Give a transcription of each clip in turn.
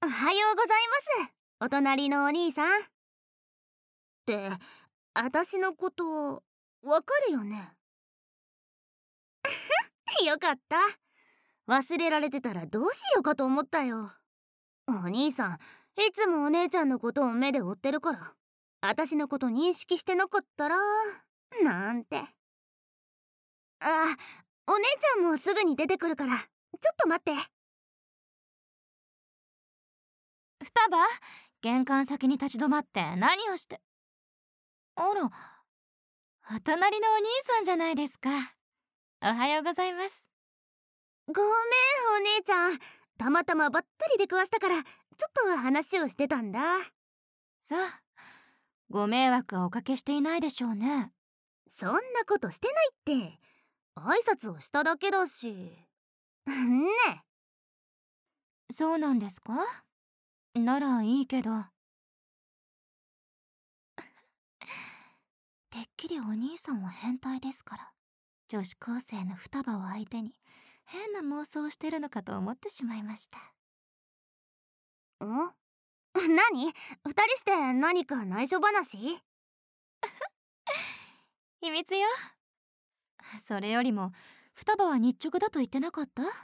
おはようございます。お隣のお兄さん。って、私のことわかるよね？よかった。忘れられてたらどうしようかと思ったよ。お兄さん、いつもお姉ちゃんのことを目で追ってるから、私のこと認識してなかったらなんて。あ、お姉ちゃんもすぐに出てくるから、ちょっと待って。 双葉、玄関先に立ち止まって何をして。あら、お隣のお兄さんじゃないですか。おはようございます。 ごめん、お姉ちゃん。たまたまばったり出くわしたから、ちょっと話をしてたんだ。 そう、ご迷惑はおかけしていないでしょうね。 そんなことしてないって。挨拶をしただけだし。ね。 そうなんですか？ならいいけど。てっきりお兄さんは変態ですから、女子高生の双葉を相手に変な妄想をしてるのかと思ってしまいました。 何？二人して何か内緒話？ 秘密よ。それよりも、双葉は日直だと言ってなかった？ そうだった。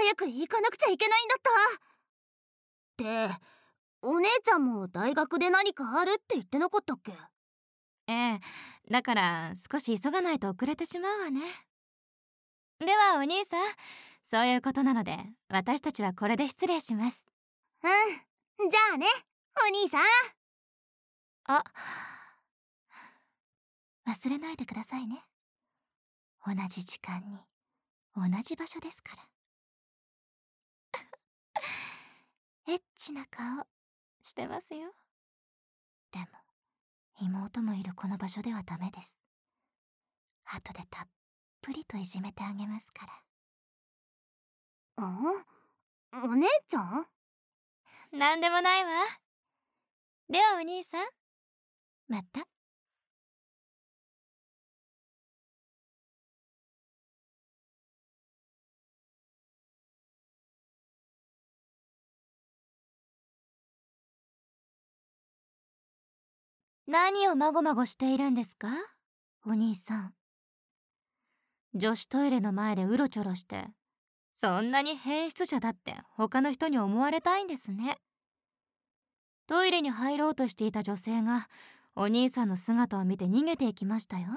早く行かなくちゃいけないんだった。って、お姉ちゃんも大学で何かあるって言ってなかったっけ？ ええ、だから少し急がないと遅れてしまうわね。ではお兄さん、そういうことなので私たちはこれで失礼します。 うん、じゃあね、お兄さん。 あ、忘れないでくださいね。同じ時間に同じ場所ですから。エッチな顔してますよ。でも妹もいるこの場所ではダメです。後でたっぷりといじめてあげますから。 お姉ちゃん？ なんでもないわ。ではお兄さん、また。何をまごまごしているんですか、お兄さん。女子トイレの前でうろちょろして、そんなに変質者だって他の人に思われたいんですね。トイレに入ろうとしていた女性がお兄さんの姿を見て逃げていきましたよ。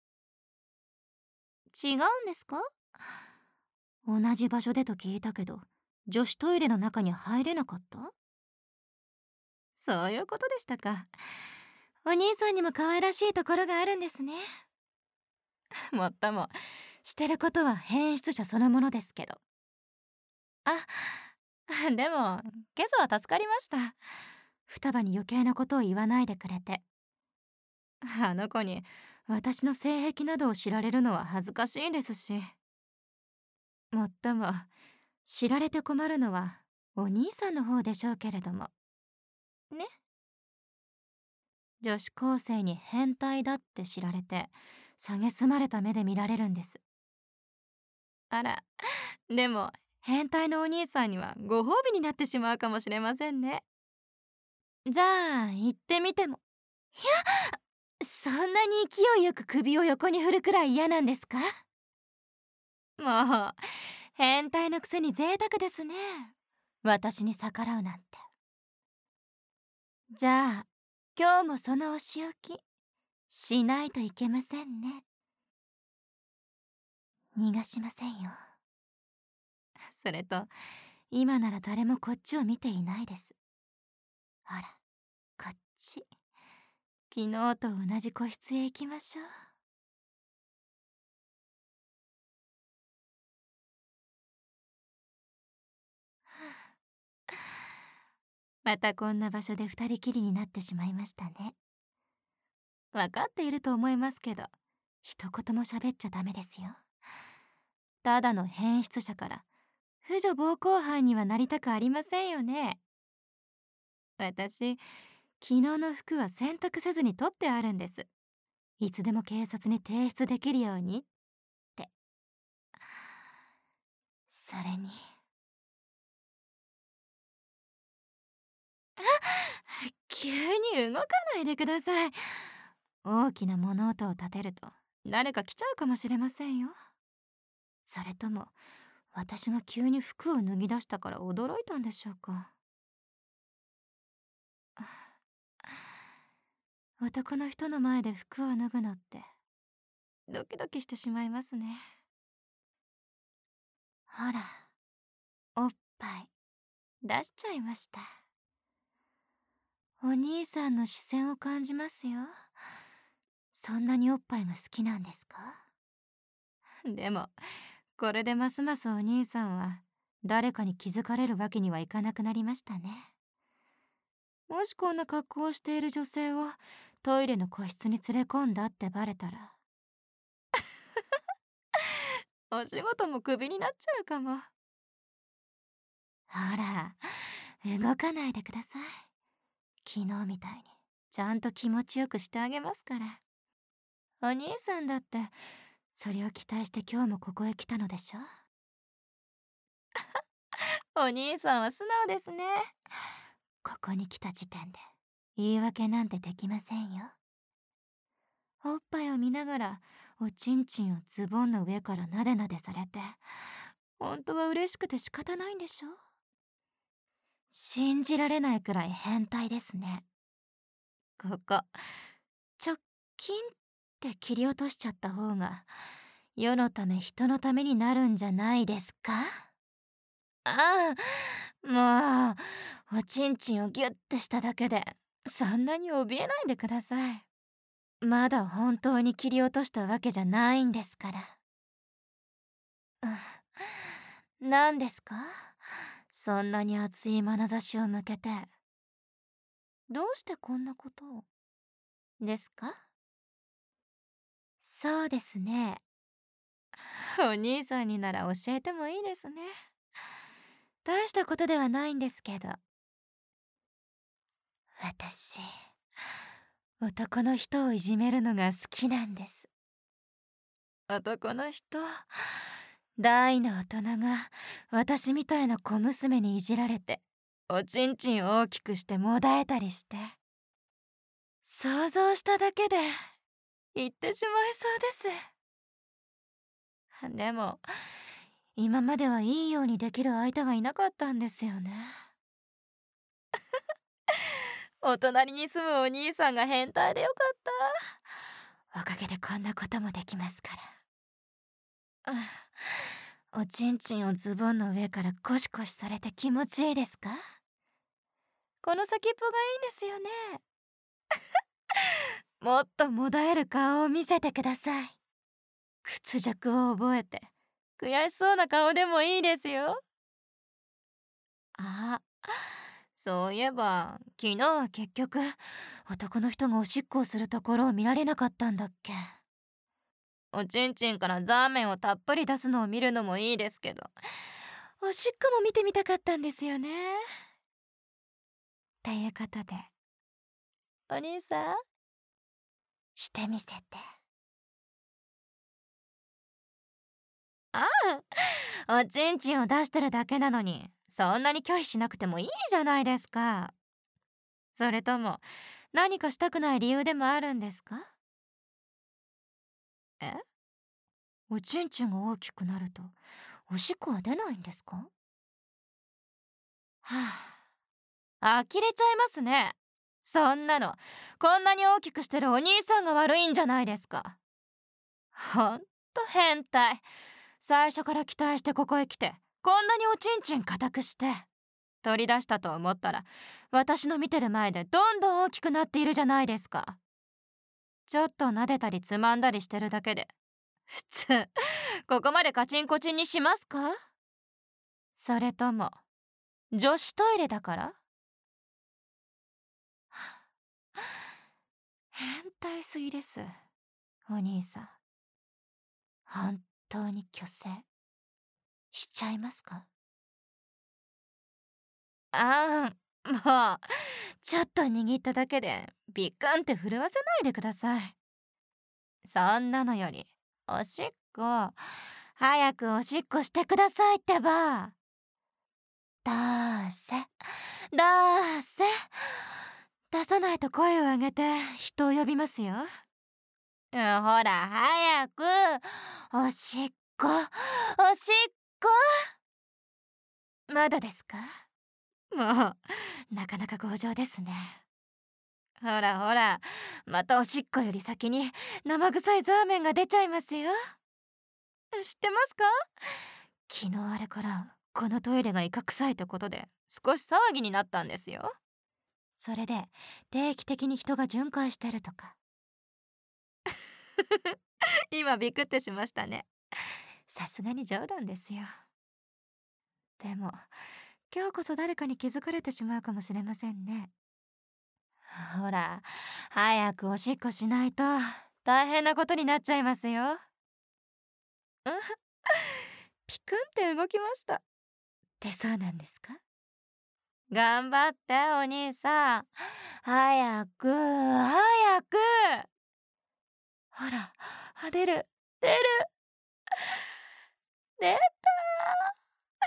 違うんですか？同じ場所でと聞いたけど、女子トイレの中に入れなかった？そういうことでしたか。お兄さんにも可愛らしいところがあるんですね。もっとも、してることは変質者そのものですけど。あ、でも今朝は助かりました。双葉に余計なことを言わないでくれて。あの子に私の性癖などを知られるのは恥ずかしいですし。もっとも、知られて困るのはお兄さんの方でしょうけれどもね。女子高生に変態だって知られて蔑まれた目で見られるんです。あら、でも変態のお兄さんにはご褒美になってしまうかもしれませんね。じゃあ行ってみても。いや、そんなに勢いよく首を横に振るくらい嫌なんですか？もう変態のくせに贅沢ですね、私に逆らうなんて。じゃあ今日もそのお仕置きしないといけませんね。逃がしませんよ。それと今なら誰もこっちを見ていないです。ほら、こっち。昨日と同じ個室へ行きましょう。またこんな場所で二人きりになってしまいましたね。分かっていると思いますけど、一言も喋っちゃダメですよ。ただの変質者から婦女暴行犯にはなりたくありませんよね。私、昨日の服は洗濯せずに取ってあるんです。いつでも警察に提出できるようにって。それに急に動かないでください。大きな物音を立てると誰か来ちゃうかもしれませんよ。それとも私が急に服を脱ぎ出したから驚いたんでしょうか。男の人の前で服を脱ぐのってドキドキしてしまいますね。ほら、おっぱい出しちゃいました。お兄さんの視線を感じますよ。そんなにおっぱいが好きなんですか？でもこれでますますお兄さんは誰かに気づかれるわけにはいかなくなりましたね。もしこんな格好をしている女性をトイレの個室に連れ込んだってバレたらお仕事もクビになっちゃうかも。ほら、動かないでください。昨日みたいにちゃんと気持ちよくしてあげますから。お兄さんだってそれを期待して今日もここへ来たのでしょ。お兄さんは素直ですね。ここに来た時点で言い訳なんてできませんよ。おっぱいを見ながらおちんちんをズボンの上からなでなでされて、本当は嬉しくて仕方ないんでしょ。信じられないくらい変態ですね。ここチョッキンって切り落としちゃった方が世のため人のためになるんじゃないですか。ああ、もうおちんちんをギュッてしただけでそんなに怯えないでください。まだ本当に切り落としたわけじゃないんですから。何ですか？そんなに熱い眼差しを向けて。どうしてこんなことをですか？そうですね。お兄さんになら教えてもいいですね。大したことではないんですけど。私、男の人をいじめるのが好きなんです。男の人、大の大人が私みたいな小娘にいじられておちんちんを大きくしてもだえたりして、想像しただけで言ってしまいそうです。でも今まではいいようにできる相手がいなかったんですよね。お隣に住むお兄さんが変態でよかった。おかげでこんなこともできますから。おちんちんをズボンの上からゴシゴシされて気持ちいいですか？この先っぽがいいんですよね。もっともだえる顔を見せてください。屈辱を覚えて悔しそうな顔でもいいですよ。あ、そういえば昨日は結局男の人がおしっこをするところを見られなかったんだっけ。おちんちんからザーメンをたっぷり出すのを見るのもいいですけど、おしっこも見てみたかったんですよね。ということでお兄さん、してみせて。ああ、おちんちんを出してるだけなのにそんなに拒否しなくてもいいじゃないですか。それとも何かしたくない理由でもあるんですか？え、おちんちんが大きくなるとおしっこは出ないんですか？はあ、呆れちゃいますね。そんなのこんなに大きくしてるお兄さんが悪いんじゃないですか。ほんと変態。最初から期待してここへ来てこんなにおちんちん固くして取り出したと思ったら私の見てる前でどんどん大きくなっているじゃないですか。ちょっと撫でたりつまんだりしてるだけで普通ここまでカチンコチンにしますか？それとも女子トイレだから？変態すぎです、お兄さん。本当に虚勢しちゃいますか？ああ、もうちょっと握っただけでビックンって震わせないでください。そんなのよりおしっこ、早くおしっこしてくださいってば。だーせだーせ出さないと声を上げて人を呼びますよ。ほら早く、おしっこ、おしっこ。まだですか？もうなかなか強情ですね。ほらほら、またおしっこより先に生臭いザーメンが出ちゃいますよ。知ってますか？昨日あれからこのトイレがイカ臭いってことで少し騒ぎになったんですよ。それで定期的に人が巡回してるとか。今ビクってしましたね。さすがに冗談ですよ。でも今日こそ誰かに気づかれてしまうかもしれませんね。ほら早くおしっこしないと大変なことになっちゃいますよ。ピクンって動きました。出そうなんですか？頑張ってお兄さん、早く早く。ほら出る出る、出た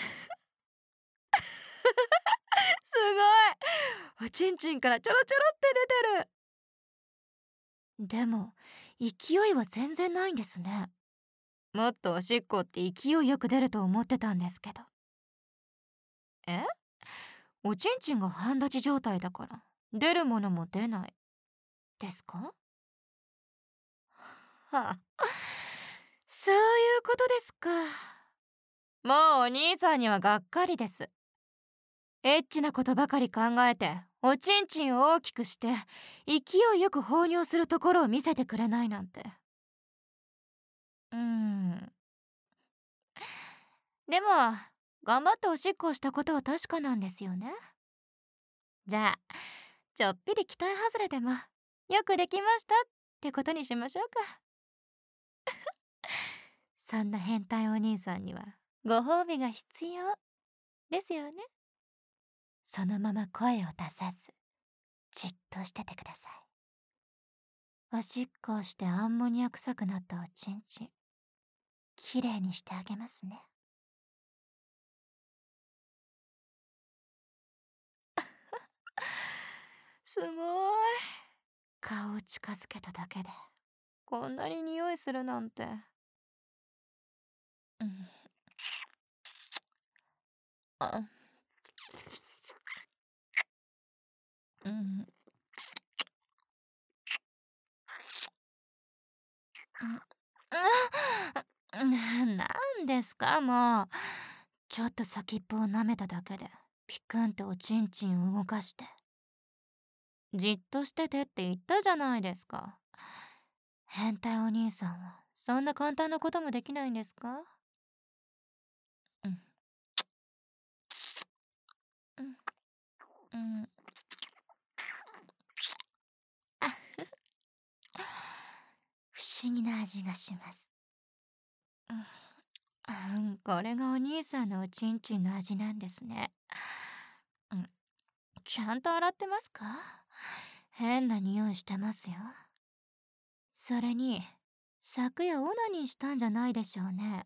すごい、おちんちんからちょろちょろって出てる。でも勢いは全然ないんですね。もっとおしっこって勢いよく出ると思ってたんですけど。え？おちんちんが半立ち状態だから出るものも出ないですか？はあ、そういうことですか。もうお兄さんにはがっかりです。エッチなことばかり考えておちんちんを大きくして勢いよく放尿するところを見せてくれないなんて。でも頑張っておしっこをしたことは確かなんですよね。じゃあちょっぴり期待外れでもよくできましたってことにしましょうか。そんな変態お兄さんにはご褒美が必要ですよね。そのまま声を出さずじっとしててください。おしっこをしてアンモニア臭くなったおちんちんきれいにしてあげますね。すごい、顔を近づけただけでこんなに匂いするなんて。あうんなんですかもう。ちょっと先っぽを舐めただけでピクンっておちんちんを動かして。じっとしててって言ったじゃないですか。変態お兄さんはそんな簡単なこともできないんですか？うんうんうん不思議な味がします。これがお兄さんのおちんちんの味なんですね。ちゃんと洗ってますか？変な匂いしてますよ。それに昨夜オナニーしたんじゃないでしょうね。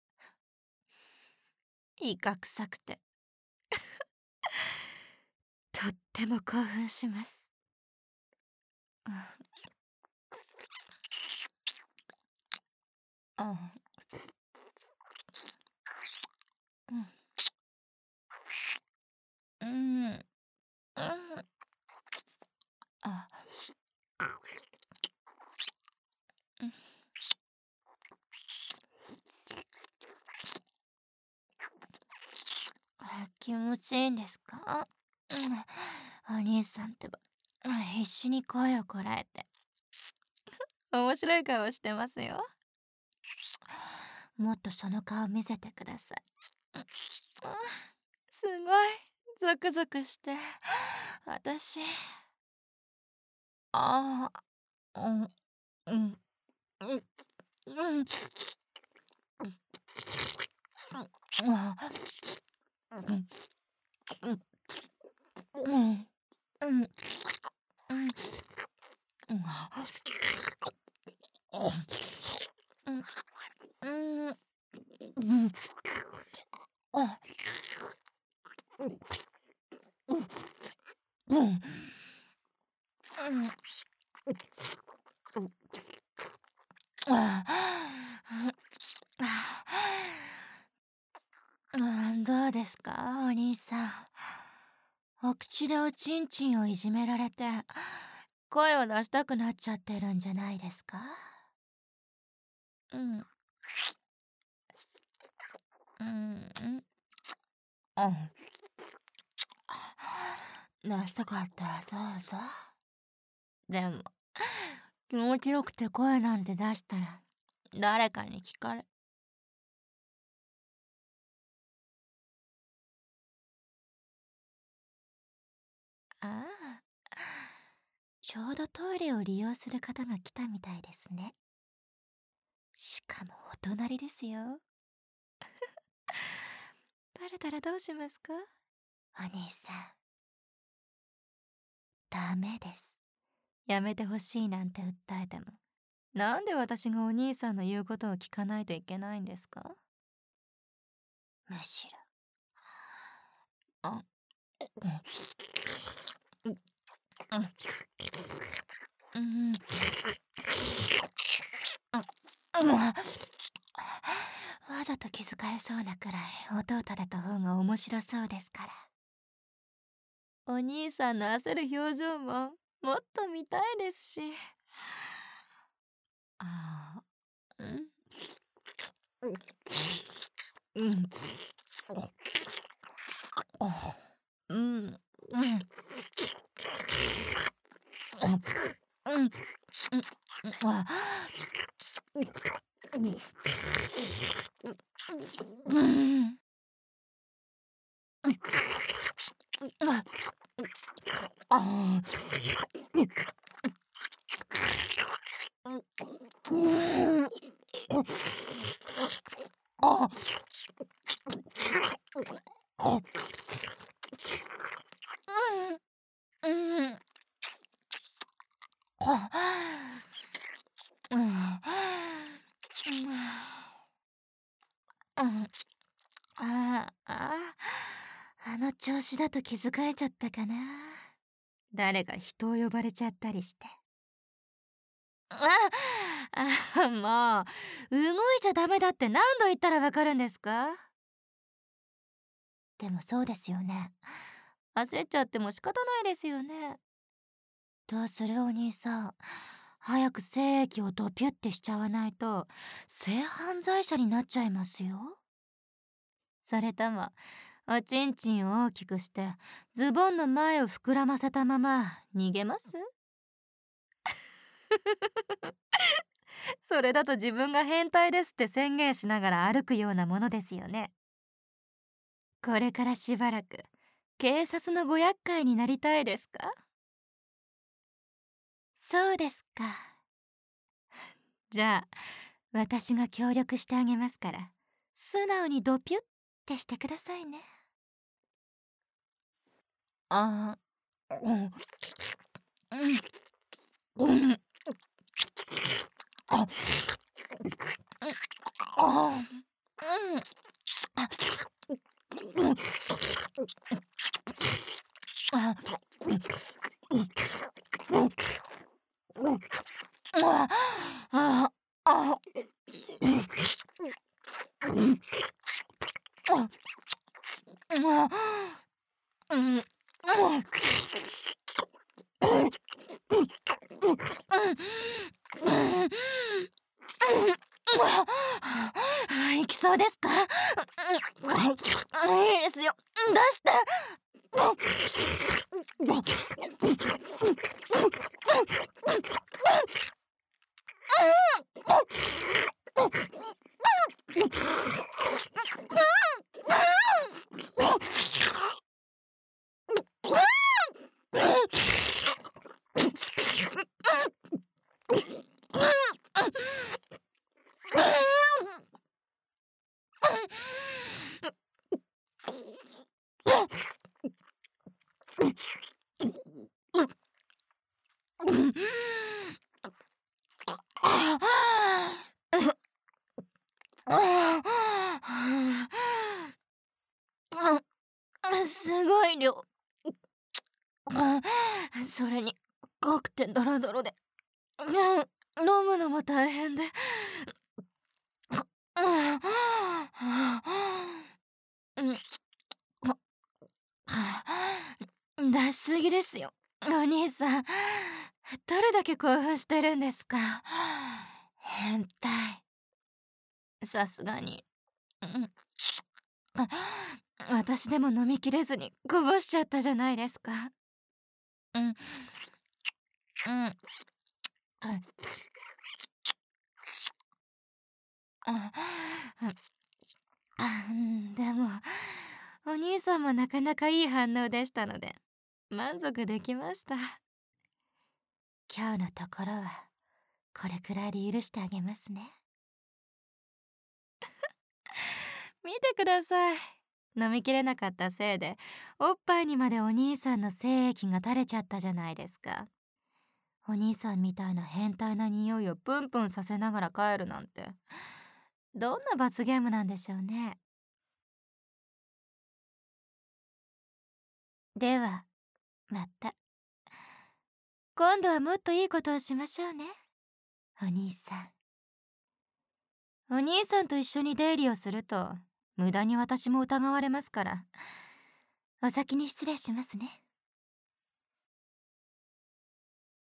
イカ臭くてとっても興奮します。うん、うん、あ、気持ちいいんですか？お兄さんってば必死に声をこらえて面白い顔してますよ。もっとその顔見せてください。すごいゾクゾクして私ああうんうんうんうんうんうんどうですか、お兄さん。お口でおちんちんをいじめられて、声を出したくなっちゃってるんじゃないですか？うん。うん。あ、出したかったらどうぞ。でも、気持ちよくて声なんて出したら、誰かに聞かれ。ああ、ちょうどトイレを利用する方が来たみたいですね。しかもお隣ですよ。バレたらどうしますか？お兄さん、ダメです。やめてほしいなんて訴えても、なんで私がお兄さんの言うことを聞かないといけないんですか？むしろ。あ、うん、うん、わざと気づかれそうなくらい音を立てた方が面白そうですから。お兄さんの焦る表情ももっと見たいですし。ああ、うん、うん、うん、うん、うん、あ、うん、あ、あ、うん、うん、あの調子だと気づかれちゃったかな。誰か人を呼ばれちゃったりして。もう動いちゃダメだって何度言ったらわかるんですか？でもそうですよね。焦っちゃっても仕方ないですよね。どうする、お兄さん。早く精液をドピュってしちゃわないと性犯罪者になっちゃいますよ。それともおちんちんを大きくしてズボンの前を膨らませたまま逃げます？それだと自分が変態ですって宣言しながら歩くようなものですよね。これからしばらく警察のご厄介になりたいですか？そうですか。じゃあ私が協力してあげますから、素直にドピュってしてくださいね。あー、うん、うん、うん、あ、あ、うん、うん、あ、あ、あ、うん、行きそうですか？いいですよ。出して。すごい量。それに濃くてドロドロで、飲むのも大変で。 過ぎですよ。お兄さん、どれだけ興奮してるんですか。変態。さすがに。うん。私でも飲みきれずにこぼしちゃったじゃないですか。うん。うん。でもお兄さんもなかなかいい反応でしたので満足できました。今日のところはこれくらいで許してあげますね。見てください。飲みきれなかったせいでおっぱいにまでお兄さんの精液が垂れちゃったじゃないですか。お兄さんみたいな変態な匂いをプンプンさせながら帰るなんてどんな罰ゲームなんでしょうね。ではまた今度はもっといいことをしましょうね、お兄さん。お兄さんと一緒に出入りをすると無駄に私も疑われますからお先に失礼しますね。